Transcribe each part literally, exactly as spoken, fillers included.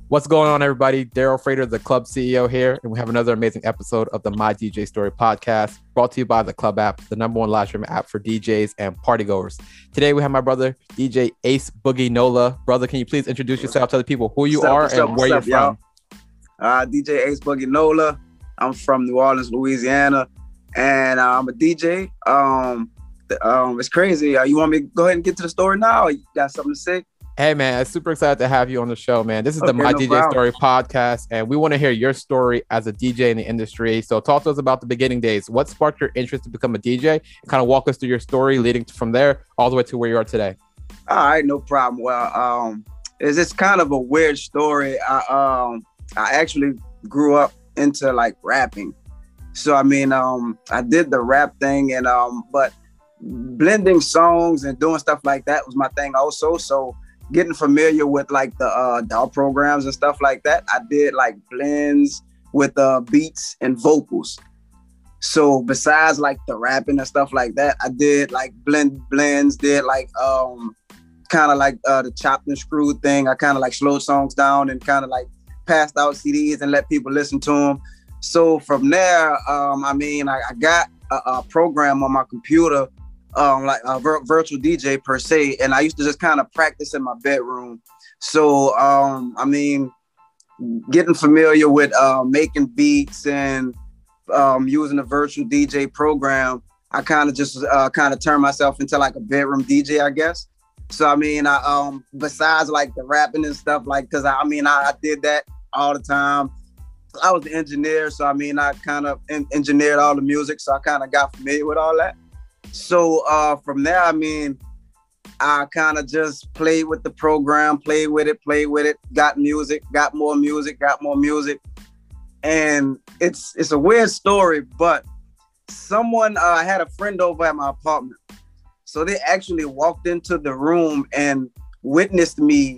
What's going on, everybody? Daryl Frater, the Club C E O here, and we have another amazing episode of the My D J Story podcast, brought to you by the Club app, the number one live stream app for D Js and partygoers. Today, we have my brother, D J Ace Boogie Nola. Brother, can you please introduce yourself to the people, who you What's up, are what's and up, where what's you're up, from? y'all? Uh, D J Ace Boogie Nola. I'm from New Orleans, Louisiana, and uh, I'm a D J. Um, th- um, it's crazy. Uh, you want me to go ahead and get to the story now? Or you got something to say? Hey, man, I'm super excited to have you on the show, man. This is the Okay, My no D J problem. Story podcast, and we want to hear your story as a D J in the industry. So talk to us about the beginning days. What sparked your interest to become a D J? And kind of walk us through your story leading from there all the way to where you are today. All right, no problem. Well, um, it's it's kind of a weird story. I um, I actually grew up into like rapping. So I mean, um, I did the rap thing, and um, but blending songs and doing stuff like that was my thing also. So getting familiar with like the uh, D A W programs and stuff like that, I did like blends with uh, beats and vocals. So besides like the rapping and stuff like that, I did like blend blends, did like um, kind of like uh, the chopped and screwed thing. I kind of like slowed songs down and kind of like passed out C Ds and let people listen to them. So from there, um, I mean, I, I got a, a program on my computer, um, like a vir- virtual D J per se, and I used to just kind of practice in my bedroom. So, um, I mean, getting familiar with uh, making beats and um, using a virtual D J program, I kind of just uh, kind of turned myself into like a bedroom D J, I guess. So, I mean, I, um, besides like the rapping and stuff, like, cause I, I mean, I, I did that all the time. I was the engineer, so I mean, I kind of en- engineered all the music, so I kind of got familiar with all that. So uh, from there, I mean, I kind of just played with the program, played with it, played with it, got music, got more music, got more music. And it's it's a weird story, but someone, uh, I had a friend over at my apartment. So they actually walked into the room and witnessed me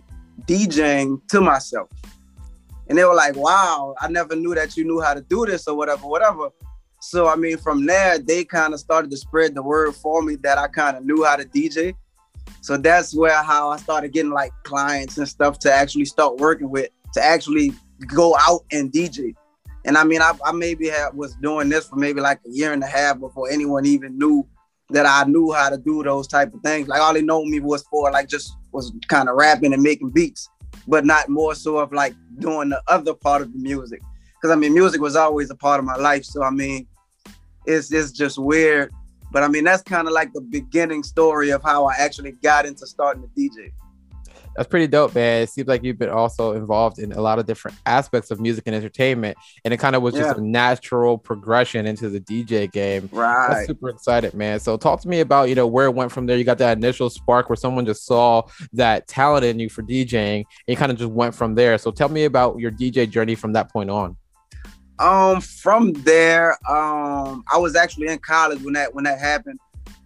DJing to myself. And they were like, wow, I never knew that you knew how to do this or whatever, whatever. So, I mean, from there, they kind of started to spread the word for me that I kind of knew how to D J. So that's where how I started getting like clients and stuff to actually start working with, to actually go out and D J. And I mean, I, I maybe have, was doing this for maybe like a year and a half before anyone even knew that I knew how to do those type of things. Like all they know me was for like just was kind of rapping and making beats, but not more so of like doing the other part of the music. Because I mean, music was always a part of my life. So I mean, it's it's just weird. But I mean, that's kind of like the beginning story of how I actually got into starting to D J. That's pretty dope, man. It seems like you've been also involved in a lot of different aspects of music and entertainment, and it kind of was just Yeah. a natural progression into the D J game. That's Right. super excited, man. So talk to me about, you know, where it went from there. You got that initial spark where someone just saw that talent in you for DJing, and you kind of just went from there. So tell me about your D J journey from that point on. Um, from there, um, I was actually in college when that when that happened.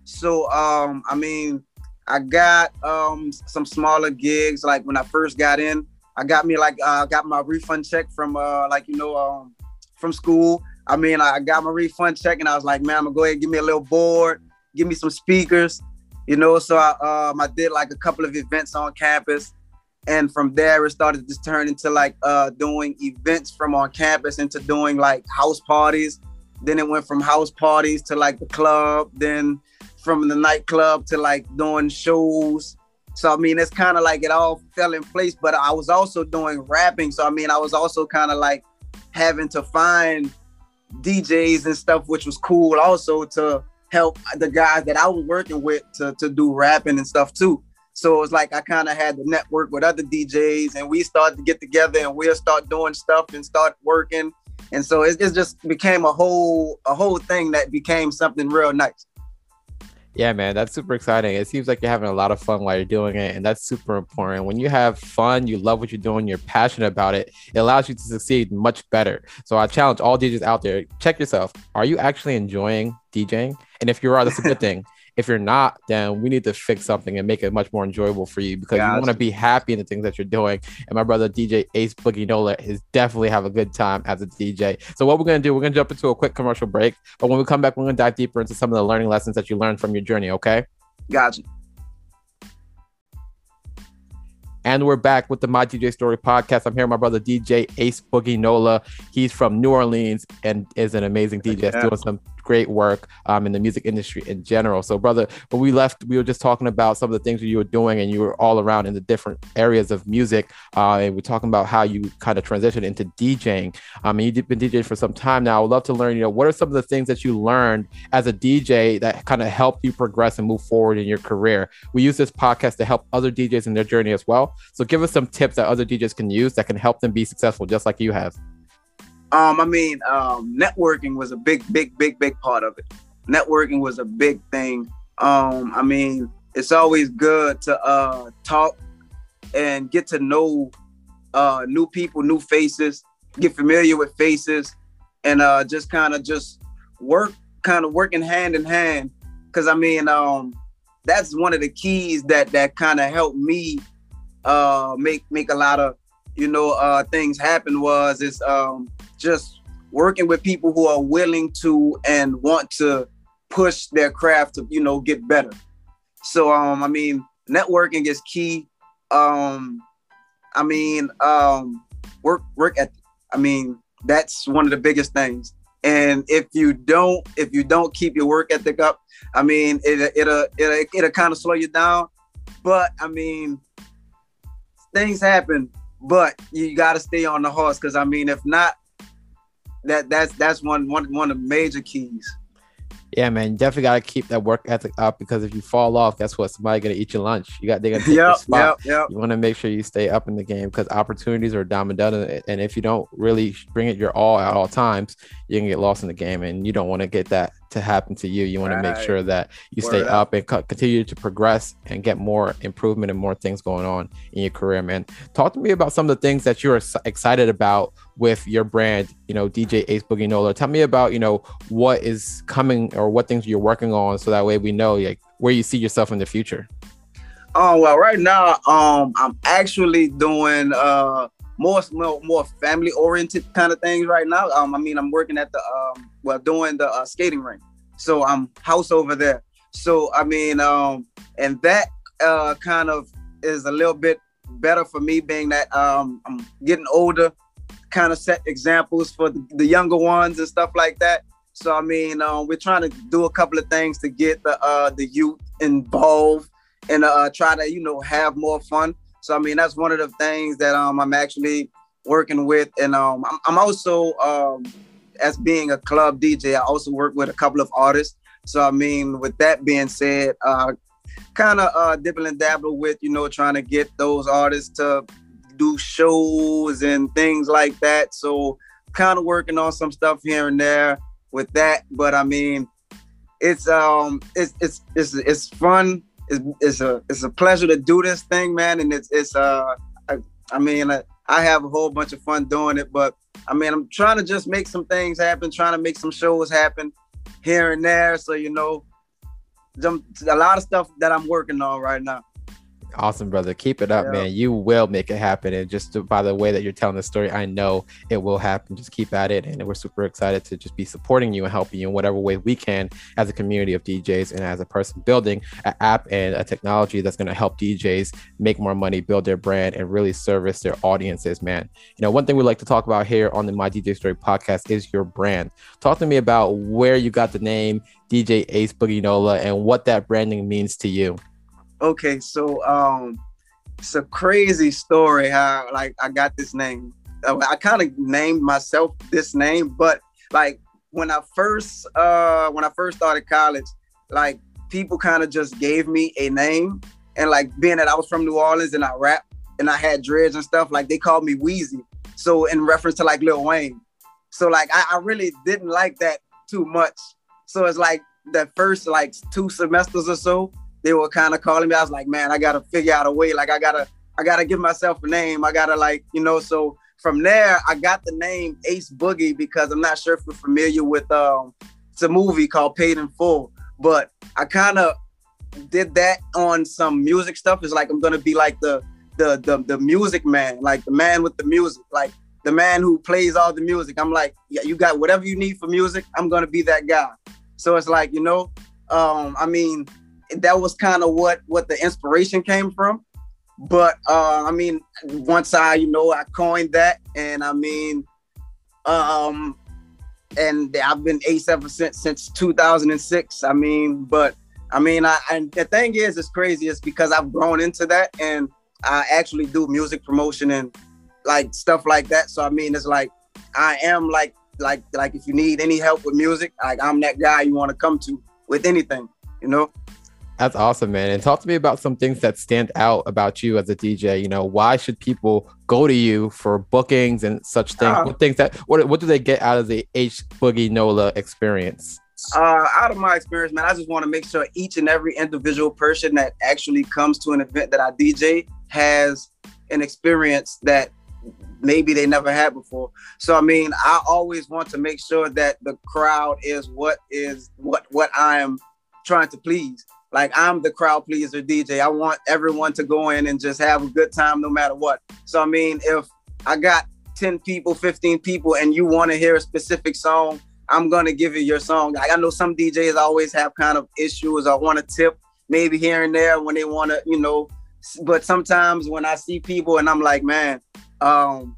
So um, I mean, I got um some smaller gigs. Like when I first got in, I got me like I uh, got my refund check from uh like you know um from school. I mean, I got my refund check and I was like, man, I'm gonna go ahead and give me a little board, give me some speakers, you know. So I um I did like a couple of events on campus. And from there, it started to just turn into like uh, doing events from on campus into doing like house parties. Then it went from house parties to like the club. Then from the nightclub to like doing shows. So, I mean, it's kind of like it all fell in place. But I was also doing rapping. So, I mean, I was also kind of like having to find D Js and stuff, which was cool also to help the guys that I was working with to, to do rapping and stuff too. So it was like I kind of had to network with other D Js and we started to get together and we'll start doing stuff and start working. And so it, it just became a whole a whole thing that became something real nice. Yeah, man, that's super exciting. It seems like you're having a lot of fun while you're doing it, and that's super important. When you have fun, you love what you're doing, you're passionate about it, it allows you to succeed much better. So I challenge all D Js out there, check yourself. Are you actually enjoying DJing? And if you are, that's a good thing. If you're not, then we need to fix something and make it much more enjoyable for you because Gotcha. you want to be happy in the things that you're doing. And my brother, D J Ace Boogie Nola, is definitely have a good time as a D J. So what we're going to do, we're going to jump into a quick commercial break. But when we come back, we're going to dive deeper into some of the learning lessons that you learned from your journey, okay? Gotcha. And we're back with the My D J Story podcast. I'm here with my brother D J Ace Boogie Nola. He's from New Orleans and is an amazing D J, yeah. doing some great work um, in the music industry in general. So, brother, when we left, we were just talking about some of the things that you were doing, and you were all around in the different areas of music. Uh, and we're talking about how you kind of transitioned into DJing. Um, and you've been DJing for some time now. I would love to learn, you know, what are some of the things that you learned as a D J that kind of helped you progress and move forward in your career? We use this podcast to help other D Js in their journey as well. So give us some tips that other D Js can use that can help them be successful, just like you have. Um, I mean, um, networking was a big, big, big, big part of it. Networking was a big thing. Um, I mean, it's always good to uh, talk and get to know uh, new people, new faces, get familiar with faces, and uh, just kind of just work, kind of working hand in hand. Because I mean, um, that's one of the keys that that kind of helped me uh, make make a lot of you know uh, things happen. Was is um, just working with people who are willing to and want to push their craft to, you know, get better. So, um, I mean, networking is key. Um, I mean, um, work, work ethic. I mean, that's one of the biggest things. And if you don't, if you don't keep your work ethic up, I mean, it, it'll, it'll, it'll kind of slow you down. But I mean, things happen, but you got to stay on the horse. Cause I mean, if not, That that's that's one one one of the major keys. Yeah, man, you definitely gotta keep that work ethic up, because if you fall off, guess what? Somebody's gonna eat your lunch. You got they're gonna take yep, your spot. Yep, yep. You want to make sure you stay up in the game, because opportunities are dime a dozen, and if you don't really bring it your all at all times, you can get lost in the game, and you don't want to get that to happen to you. You want right. to make sure that you Word stay up, up and co- continue to progress and get more improvement and more things going on in your career, man. Talk to me about some of the things that you're excited about with your brand, you know, D J Ace Boogie Nola. Tell me about, you know, what is coming or what things you're working on, so that way we know like where you see yourself in the future. Oh, well, right now, um, I'm actually doing uh more more, more family oriented kind of things right now. Um, I mean, I'm working at the um, well, doing the uh, skating rink. So I'm house over there. So I mean, um, and that uh kind of is a little bit better for me, being that um I'm getting older. Kind of set examples for the, the younger ones and stuff like that. So I mean, um, we're trying to do a couple of things to get the uh, the youth involved and uh, try to you know have more fun. So I mean, that's one of the things that um, I'm actually working with, and um, I'm, I'm also um, as being a club D J, I also work with a couple of artists. So I mean, with that being said, uh, kind of uh, dibble and dabble with you know trying to get those artists to do shows and things like that. So kind of working on some stuff here and there with that. But I mean, it's um it's it's it's it's fun. It's it's a it's a pleasure to do this thing, man. And it's it's uh I, I mean I, I have a whole bunch of fun doing it. But I mean, I'm trying to just make some things happen, trying to make some shows happen here and there. So you know, a lot of stuff that I'm working on right now. Awesome, brother. Keep it up, yeah. man. You will make it happen. And just to, by the way that you're telling the story, I know it will happen. Just keep at it. And we're super excited to just be supporting you and helping you in whatever way we can as a community of D Js and as a person building an app and a technology that's going to help D Js make more money, build their brand, and really service their audiences, man. You know, one thing we like to talk about here on the My D J Story podcast is your brand. Talk to me about where you got the name D J Ace Boogie Nola and what that branding means to you. Okay, so um, it's a crazy story how like I got this name. I kind of named myself this name, but like when I first uh, when I first started college, like people kind of just gave me a name, and like being that I was from New Orleans and I rap and I had dreads and stuff, like they called me Weezy. So in reference to like Lil Wayne. So like I, I really didn't like that too much. So it's like the first like two semesters or so, they were kind of calling me. I was like, man, I got to figure out a way. Like, I got to, I got to give myself a name. I got to like, you know, so from there, I got the name Ace Boogie because I'm not sure if you're familiar with, um, it's a movie called Paid in Full, but I kind of did that on some music stuff. It's like, I'm going to be like the, the, the, the music man, like the man with the music, like the man who plays all the music. I'm like, yeah, you got whatever you need for music. I'm going to be that guy. So it's like, you know, um, I mean, that was kind of what, what the inspiration came from. But uh, I mean, once I, you know, I coined that, and I mean, um, and I've been Ace ever since since two thousand six. I mean, but I mean, I and the thing is, it's crazy. It's because I've grown into that, and I actually do music promotion and like stuff like that. So I mean, it's like I am like like like if you need any help with music, like I'm that guy you want to come to with anything, you know. That's awesome, man. And talk to me about some things that stand out about you as a D J. You know, why should people go to you for bookings and such things? Uh, what things that what what do they get out of the H Boogie Nola experience? Uh, out of my experience, man, I just want to make sure each and every individual person that actually comes to an event that I D J has an experience that maybe they never had before. So I mean, I always want to make sure that the crowd is what is what what I am trying to please. Like I'm the crowd pleaser D J. I want everyone to go in and just have a good time no matter what. So I mean, if I got ten people, fifteen people, and you want to hear a specific song, I'm gonna give you your song. Like I know some D Js always have kind of issues or want to tip maybe here and there when they want to, you know. But sometimes when I see people and I'm like, man, um,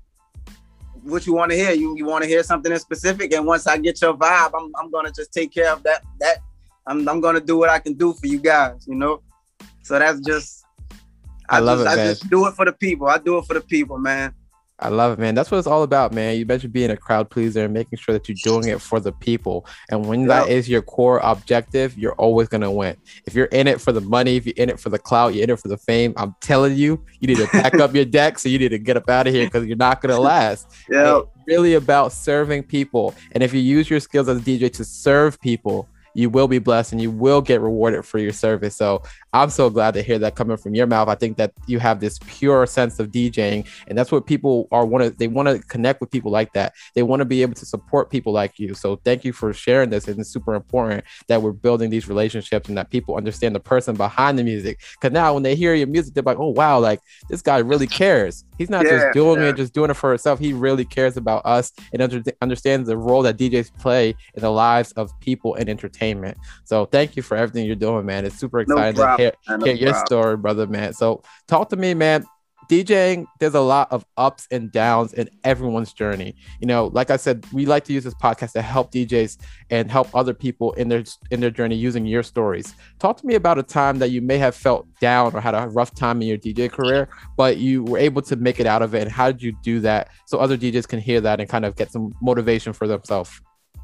what you want to hear? You you want to hear something in specific? And once I get your vibe, I'm I'm gonna just take care of that that. I'm I'm gonna do what I can do for you guys, you know. So that's just I, I love just, it, man. I just do it for the people. I do it for the people, man. I love it, man. That's what it's all about, man. You mentioned being a crowd pleaser and making sure that you're doing it for the people. And when that is your core objective, you're always going to win. If you're in it for the money, if you're in it for the clout, you're in it for the fame, I'm telling you, you need to pack up your deck. So you need to get up out of here because you're not going to last. Yeah. It's really about serving people. And if you use your skills as a D J to serve people, you will be blessed and you will get rewarded for your service. So I'm so glad to hear that coming from your mouth. I think that you have this pure sense of DJing, and that's what people are want to, they want to connect with people like that. They want to be able to support people like you. So thank you for sharing this. And it's super important that we're building these relationships and that people understand the person behind the music. Because now when they hear your music, they're like, oh, wow, like this guy really cares. He's not yeah, just doing yeah. it, just doing it for himself. He really cares about us and under- understands the role that D Js play in the lives of people and entertainment. So thank you for everything you're doing, man. It's super exciting no to hear, no hear your story, brother, man. So talk to me, man. DJing, there's a lot of ups and downs in everyone's journey. You know, like I said, we like to use this podcast to help D Js and help other people in their in their journey using your stories. Talk to me about a time that you may have felt down or had a rough time in your D J career, but you were able to make it out of it. And how did you do that so other D Js can hear that and kind of get some motivation for themselves?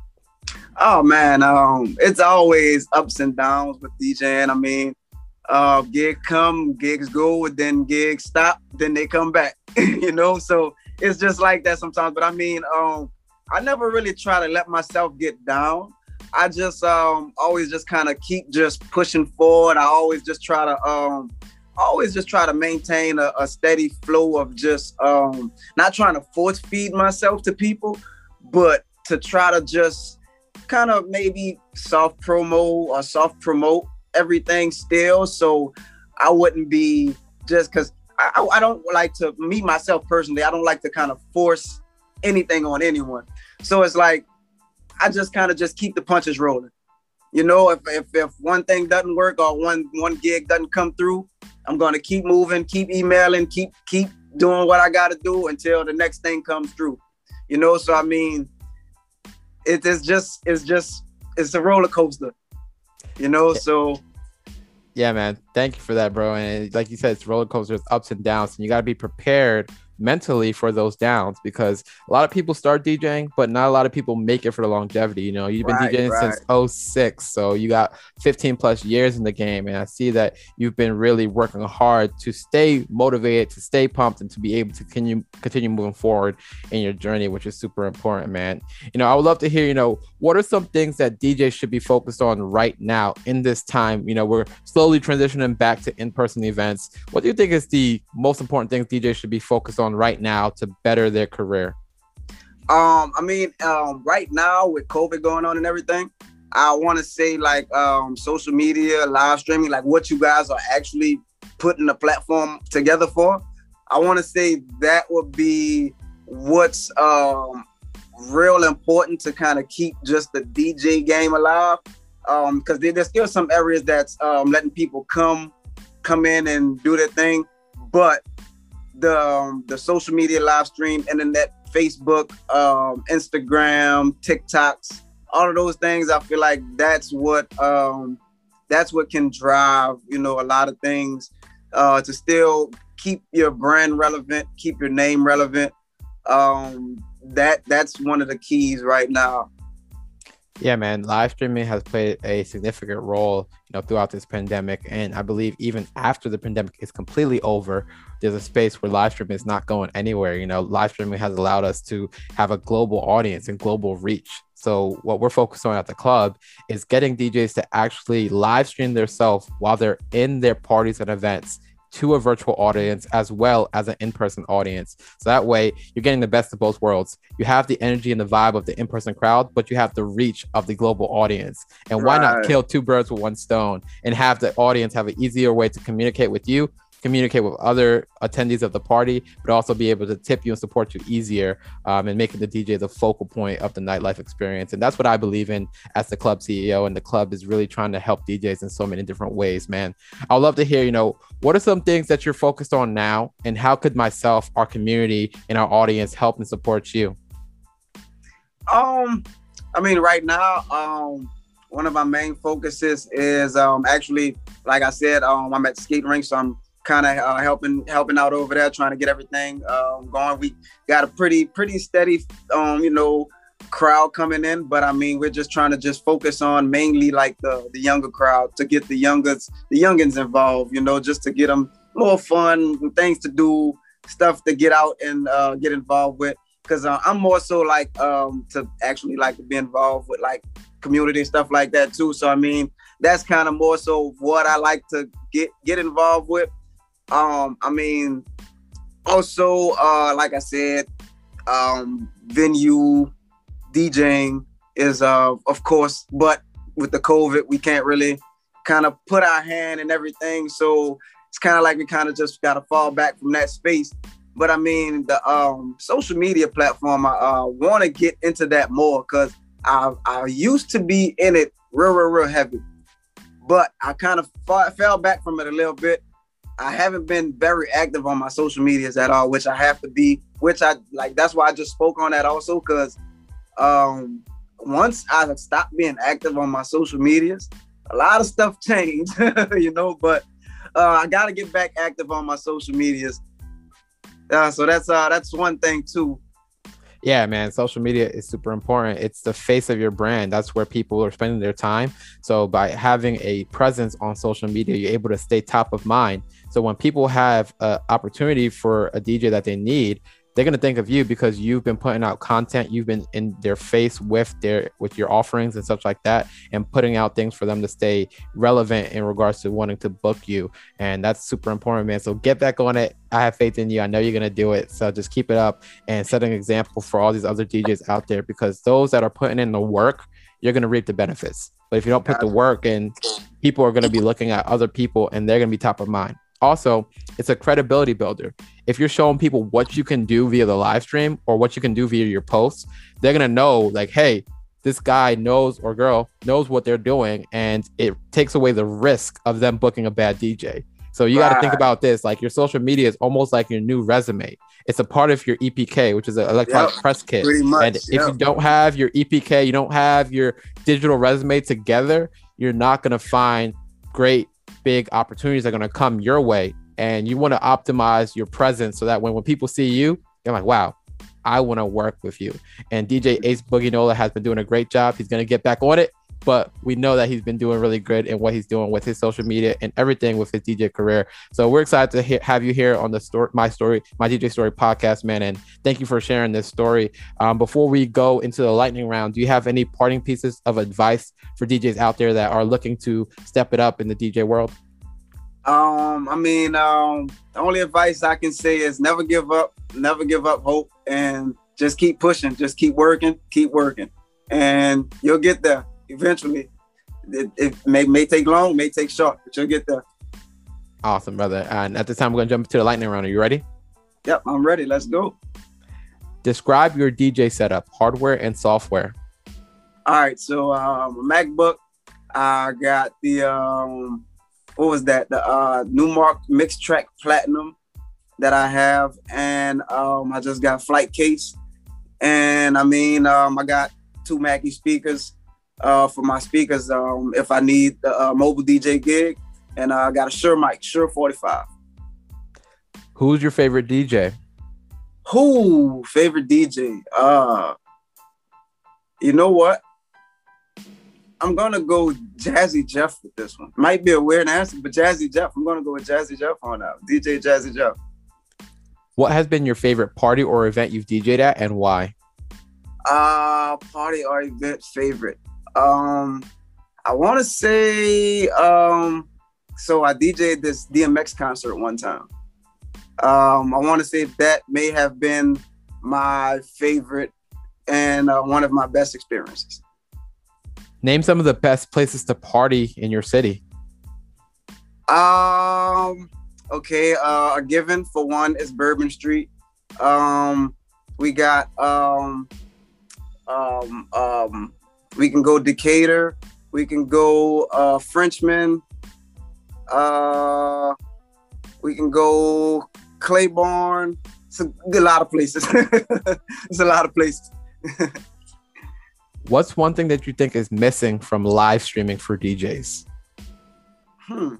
Oh man, um, it's always ups and downs with DJing. I mean, uh, gig come, gigs go, and then gigs stop, then they come back. You know, so it's just like that sometimes. But I mean, um, I never really try to let myself get down. I just um always just kind of keep just pushing forward. I always just try to um always just try to maintain a, a steady flow of just um not trying to force feed myself to people, but to try to just kind of maybe soft promo or soft promote everything still. So I wouldn't be just because I, I don't like to, me myself personally, I don't like to kind of force anything on anyone. So it's like, I just kind of just keep the punches rolling. You know, if, if if one thing doesn't work or one one gig doesn't come through, I'm going to keep moving, keep emailing, keep keep doing what I got to do until the next thing comes through. You know, so I mean, it is just, it's just, it's a roller coaster, you know, so. Yeah, man. Thank you for that, bro. And like you said, it's roller coasters, ups and downs, and you got to be prepared mentally for those downs because a lot of people start DJing, but not a lot of people make it for the longevity. You know, you've been right, DJing right. since oh six, so you got fifteen plus years in the game, and I see that you've been really working hard to stay motivated, to stay pumped, and to be able to continue continue moving forward in your journey, which is super important, man. You know, I would love to hear, you know, what are some things that D Js should be focused on right now in this time? You know, we're slowly transitioning back to in-person events. What do you think is the most important things D Js should be focused on right now to better their career? Um, I mean, um, right now with COVID going on and everything, I want to say like um, social media, live streaming, like what you guys are actually putting the platform together for. I want to say that would be what's um, real important to kind of keep just the D J game alive. Um, because there's still some areas that's um, letting people come, come in and do their thing. but the um, the social media live stream, internet, Facebook, um, Instagram, TikToks, all of those things, I feel like that's what um, that's what can drive, you know, a lot of things uh, to still keep your brand relevant, keep your name relevant. Um, that that's one of the keys right now. Yeah, man, live streaming has played a significant role, you know, throughout this pandemic. And I believe even after the pandemic is completely over, there's a space where live streaming is not going anywhere. You know, live streaming has allowed us to have a global audience and global reach. So what we're focused on at the club is getting D Js to actually live stream themselves while they're in their parties and events to a virtual audience as well as an in-person audience. So that way you're getting the best of both worlds. You have the energy and the vibe of the in-person crowd, but you have the reach of the global audience. And why right. not kill two birds with one stone and have the audience have an easier way to communicate with you, communicate with other attendees of the party, but also be able to tip you and support you easier, um, and making the D J the focal point of the nightlife experience. And that's what I believe in as the club C E O. And the club is really trying to help D Js in so many different ways, man. I'd love to hear, you know, what are some things that you're focused on now, and how could myself, our community, and our audience help and support you? Um, I mean, right now, um, one of my main focuses is um, actually, like I said, um, I'm at the skate rink, so I'm kind of uh, helping helping out over there, trying to get everything um, going. We got a pretty pretty steady, um, you know, crowd coming in, but I mean, we're just trying to just focus on mainly like the the younger crowd, to get the youngest the youngins involved, you know, just to get them more fun, things to do, stuff to get out and uh, get involved with. Because uh, I'm more so like um, to actually like to be involved with like community stuff like that too. So I mean, that's kind of more so what I like to get get involved with. Um, I mean, also, uh, like I said, um, venue, DJing is, uh, of course, but with the COVID, we can't really kind of put our hand in everything. So it's kind of like we kind of just got to fall back from that space. But I mean, the um, social media platform, I uh, want to get into that more, because I, I used to be in it real, real, real heavy. But I kind of fought, fell back from it a little bit. I haven't been very active on my social medias at all, which I have to be, which I like. That's why I just spoke on that also, because um, once I stopped being active on my social medias, a lot of stuff changed, you know, but uh, I got to get back active on my social medias. Uh, so that's uh, that's one thing too. Yeah, man, social media is super important. It's the face of your brand. That's where people are spending their time. So by having a presence on social media, you're able to stay top of mind. So when people have an opportunity for a D J that they need, they're going to think of you because you've been putting out content. You've been in their face with their with your offerings and such like that, and putting out things for them to stay relevant in regards to wanting to book you. And that's super important, man. So get back on it. I have faith in you. I know you're going to do it. So just keep it up and set an example for all these other D Js out there, because those that are putting in the work, you're going to reap the benefits. But if you don't put the work in, people are going to be looking at other people and they're going to be top of mind. Also, it's a credibility builder. If you're showing people what you can do via the live stream or what you can do via your posts, they're going to know like, hey, this guy knows or girl knows what they're doing, and it takes away the risk of them booking a bad D J. So you got to think about this. Like, your social media is almost like your new resume. It's a part of your E P K, which is an electronic yep, press kit. Pretty much, and if yep. you don't have your E P K, you don't have your digital resume together, you're not going to find great big opportunities that are going to come your way. And you want to optimize your presence so that when, when people see you, they're like, wow, I want to work with you. And D J Ace Boogie Nola has been doing a great job. He's going to get back on it, but we know that he's been doing really good in what he's doing with his social media and everything with his D J career. So we're excited to he- have you here on the story, my story, my D J story podcast, man. And thank you for sharing this story. Um, before we go into the lightning round, do you have any parting pieces of advice for D Js out there that are looking to step it up in the D J world? Um, I mean, um, the only advice I can say is never give up, never give up hope, and just keep pushing, just keep working, keep working, and you'll get there eventually. It, it may, may take long, may take short, but you'll get there. Awesome, brother. And at this time, we're going to jump into the lightning round. Are you ready? Yep, I'm ready. Let's go. Describe your D J setup, hardware and software. All right, so um, MacBook, I got the... Um, What was that? The uh, Numark Mixtrack Platinum. that I have, and um, I just got flight case, and I mean, um, I got two Mackie speakers uh, for my speakers um, if I need the uh, mobile D J gig, and uh, I got a Shure mic, Shure forty-five. Who's your favorite D J? Who favorite D J? Uh, you know what? I'm gonna go Jazzy Jeff with this one. Might be a weird answer, but Jazzy Jeff. I'm gonna go with Jazzy Jeff on that. D J Jazzy Jeff. What has been your favorite party or event you've D J'd at, and why? Uh, party or event favorite. Um, I want to say um, so I D J'd this D M X concert one time. Um, I want to say that may have been my favorite and uh, one of my best experiences. Name some of the best places to party in your city. Um. Okay. Uh, a given for one is Bourbon Street. Um. We got um. Um. Um. We can go Decatur. We can go uh, Frenchman. Uh. We can go Claiborne. It's a, a lot of places. It's a lot of places. What's one thing that you think is missing from live streaming for D Js? Hmm.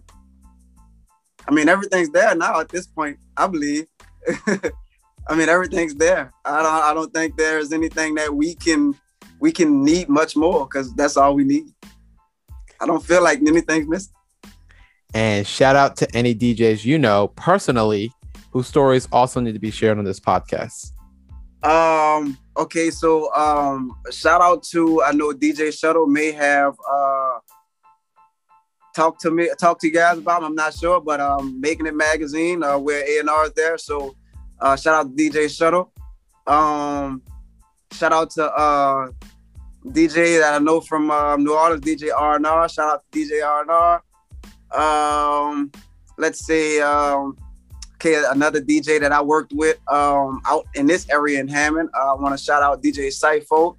I mean, everything's there now at this point, I believe. I mean, everything's there. I don't I don't think there's anything that we can we can need much more, because that's all we need. I don't feel like anything's missing. And shout out to any D Js you know personally whose stories also need to be shared on this podcast. Um, okay, so um shout out to, I know D J Shuttle may have uh talked to me talk to you guys about them, I'm not sure, but um Making It Magazine, uh where A and R is there. So uh shout out to D J Shuttle. Um shout out to uh D J that I know from uh, New Orleans, D J R and R. Shout out to D J R and R. Um let's say um Okay, another D J that I worked with um, out in this area in Hammond. Uh, I want to shout out D J Cypho.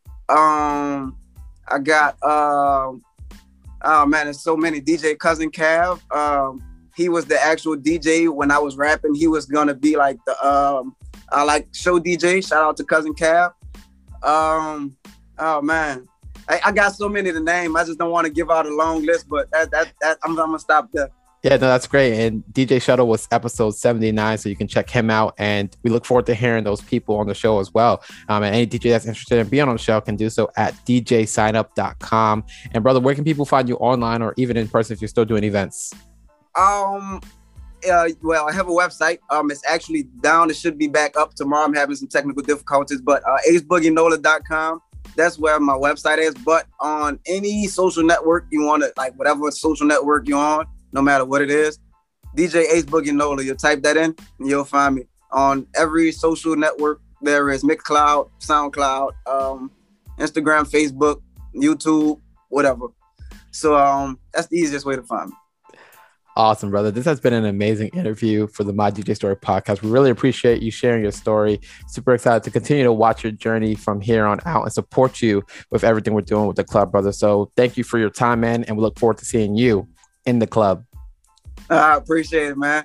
Um, I got, uh, oh man, there's so many. D J Cousin Cav. Um, he was the actual D J when I was rapping. He was gonna be like the um, I like show D J. Shout out to Cousin Cav. Um, oh man, I, I got so many to name. I just don't want to give out a long list, but that that, that I'm, I'm gonna stop there. Yeah, no, that's great. And D J Shuttle was episode seventy-nine, so you can check him out. And we look forward to hearing those people on the show as well. Um, and any D J that's interested in being on the show can do so at d j sign up dot com. And brother, where can people find you online or even in person if you're still doing events? Um, uh, well, I have a website. Um, it's actually down. It should be back up tomorrow. I'm having some technical difficulties, but uh, ace boogie nola dot com. That's where my website is. But on any social network you want to, like whatever social network you're on, no matter what it is, D J Ace Boogie Nola. You'll type that in and you'll find me on every social network. There is Mixcloud, SoundCloud, um, Instagram, Facebook, YouTube, whatever. So um, that's the easiest way to find me. Awesome, brother. This has been an amazing interview for the My D J Story podcast. We really appreciate you sharing your story. Super excited to continue to watch your journey from here on out and support you with everything we're doing with the club, brother. So thank you for your time, man. And we look forward to seeing you in the club. I appreciate it, man.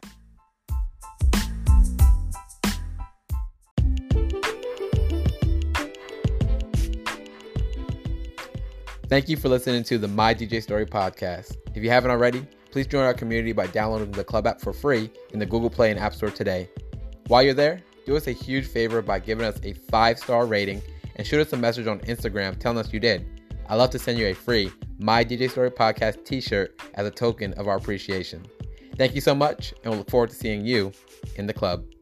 Thank you for listening to the My D J Story podcast. If you haven't already, please join our community by downloading the club app for free in the Google Play and App Store today. While you're there, do us a huge favor by giving us a five-star rating and shoot us a message on Instagram telling us you did. I'd love to send you a free My D J Story podcast t-shirt as a token of our appreciation. Thank you so much, and we'll look forward to seeing you in the club.